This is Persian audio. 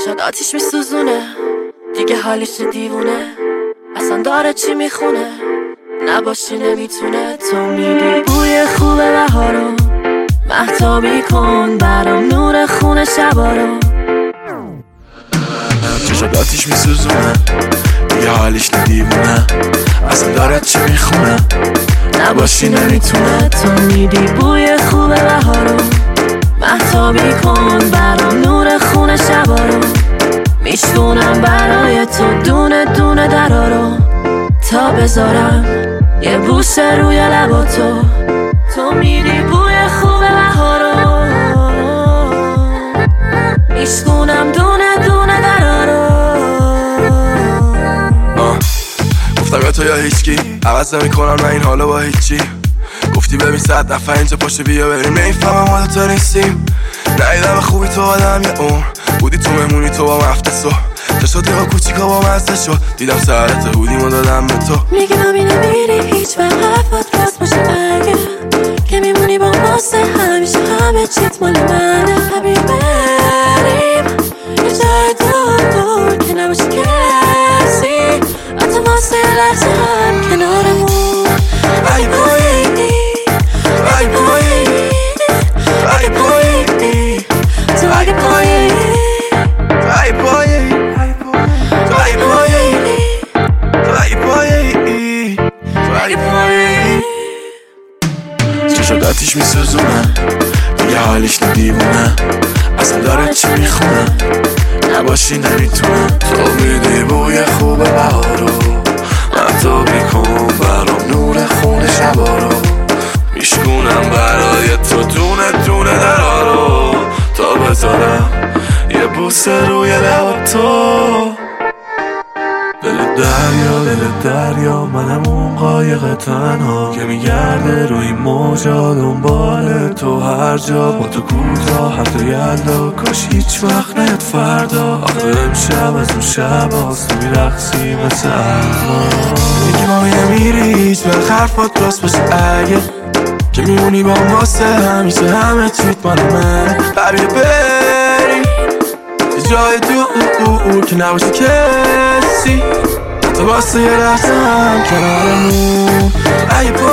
چشات آتیش میسوزونه، دیگه حالیش دیوونه، اصلا داره چی میخونه، نباشی نمیتونه. تو میدی بوی خوب بهارو، مهتابی کن برام نور خونه شبا رو. چشات آتیش میسوزونه، دیگه حالیش دیوونه، اصلا داره چی میخونه، نباشی نمیتونه. تو میدی بوی خوب بهارو، مهتابی کن برام نور خونه شبا رو. میشونم برای تو دونه دونه درا رو، تا بذارم یه بوسه روی لبا تو. تو میدی بوی خوب بهارو، میشونم دونه دونه درا رو. گفتم یا تو یا هیچکی، عوض نمی‌کنم من این حالو با هیچی. گفتی ببین 100 دفعه اینجا پاشو بیا بریم، نمیفهمم ما دوتا نیستیم. ندیدم خوبی تو آدم یه عمر، بودی تو مهمونی تو با مفته سو، چشات ها کوچیکا با مزده شد، دیدم سرت هودیمو دادم به تو. میگه نمی نمیری هیچ وقت، حرفات راست باشه اگه که میمونی با واسه همیشه، همه چیت مال منه. حبیبی بریم یه جای دور که نباشه کسی، حتی واسه لحظه هم کنارمون. ای بایی ای بایی ای بایی تو اگه پایی ای بایی ای بایی ای بایی ای بایی. چشات آتیش میسوزونه، دیگه حالیش دیوونه، اصلا داره چی میخونه، نباشی نمیتونه. تو میدی بوی خوب بهارو، مهتابی کن برام نور خونه شبا رو. میشکونم برای تو دونه دونه درا رو، تا بذارم یه بوسه روی لب تو. دل دریا منم اون قایق تنها که میگرده روی موجا دنبال تو هر جا. با تو کوتاه حتی یلدا، کاش هیچ وقت نیاد فردا. آخه امشب از اون شب هاست، تو میرقصی مثل الان. میگی ما نمیری هیچ وقت، حرفات راست باشه اگه که میمونی با واسه همیشه، همه چیت مال من. ببیه بریم یه جای دور که نباشه کسی، تو واسه یه لحظه هم کنارمون.